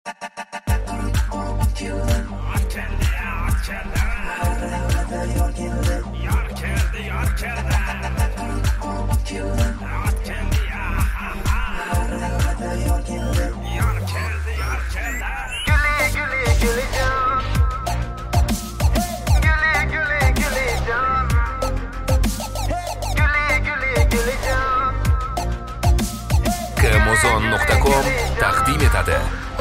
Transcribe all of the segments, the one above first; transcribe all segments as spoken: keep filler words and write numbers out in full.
Amazon nuqta com taqdim etadi.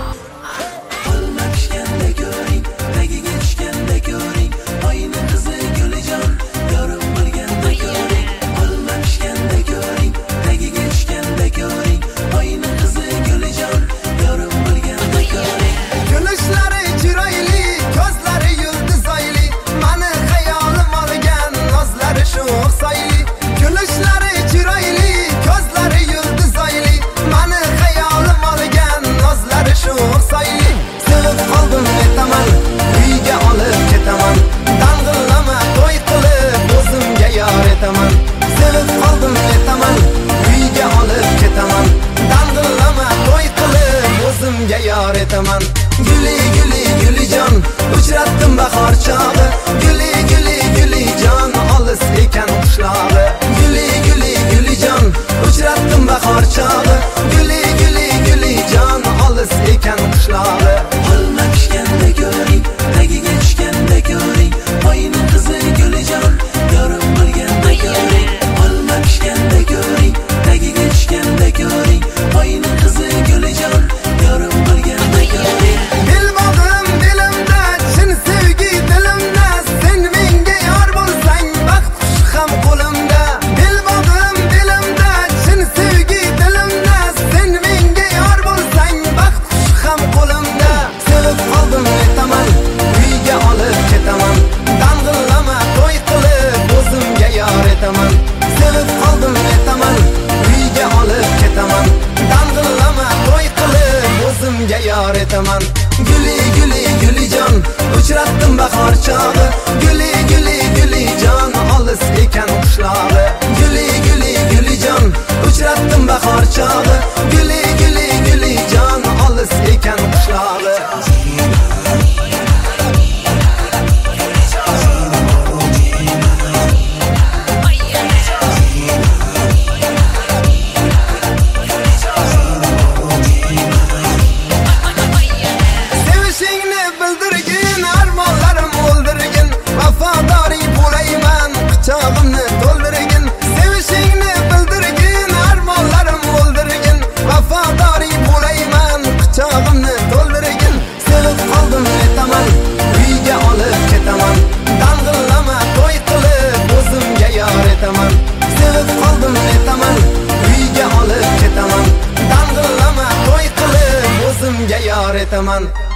Olma pishganda ko'ring, tagiga tushganda ko'ring, oyni qizi Gulijon, yorib bo'lganda ko'ring. Olma pishganda ko'ring, tagiga tushganda ko'ring, oyni qizi Gulijon, yorib bo'lganda ko'ring. Gulshlari chiroyli, ko'zlari yulduzayli, mani xayolim olgan nozlari shu o'xsayli. Gulshlari chiroyli, ko'zlari yulduzayli, mani xayolim olgan nozlari shu o'xsayli. Sevib qoldim aytaman, uyga olib ketaman, dang'illama to'y qilib o'zimga yor etaman. Sevib qoldim aytaman, uyga olib ketaman, dang'illama to'y qilib o'zimga yor etaman. Guli guli Gulijon, uchratdim bahor chog'i, guli guli Gulijon, olis ekan qishlog'i. Guli guli Gulijon, uchratdim bahor chog'i, guli guli Gulijon, olis ekan qishlog'i. Olma pishganda ko'ring, tagiga tushganda ko'ring, oyni qizi Gulijon, yorib bo'lganda ko'ring. Olma pishganda ko'ring, tagiga tushganda ko'ring, oyni qizi Gulijon, yorib bo'lganda ko'ring. Bilmadim dilimda, chin sevgi dilimda, sen menga yor bo'lsang, baxt qush ham qo'limda. Bilmadim dilimda, chin sevgi dilimda, sen menga yor bo'lsang, baxt qush ham qo'limda. Sevib qoldim aytaman, uyga olib ketaman, dang'illama to'y qilib o'zimga yor etaman. Sevib qoldim aytaman, uyga olib ketaman, dang'illama to'y qilib o'zimga yor etaman. Guli guli Gulijon, uchratdim bahor chog'i, guli guli Gulijon, olis ekan qishlog'i. Guli guli Gulijon, uchratdim bahor chog'i, guli guli Gulijon, olis ekan qishlog'i. Sevishingni bildirgin, armonlarim o'ldirgin, vafodoring bo'layman, quchog'imni to'ldirgin. Sevishingni bildirgin, armonlarim o'ldirgin, vafodoring bo'layman, quchog'imni to'ldirgin. Sevib qoldim aytaman, uyga olib ketaman, dang'illama to'y qilib o'zimga yor etaman. Sevib qoldim aytaman, uyga olib ketaman, dang'illama to'y qilib o'zimga yor etaman.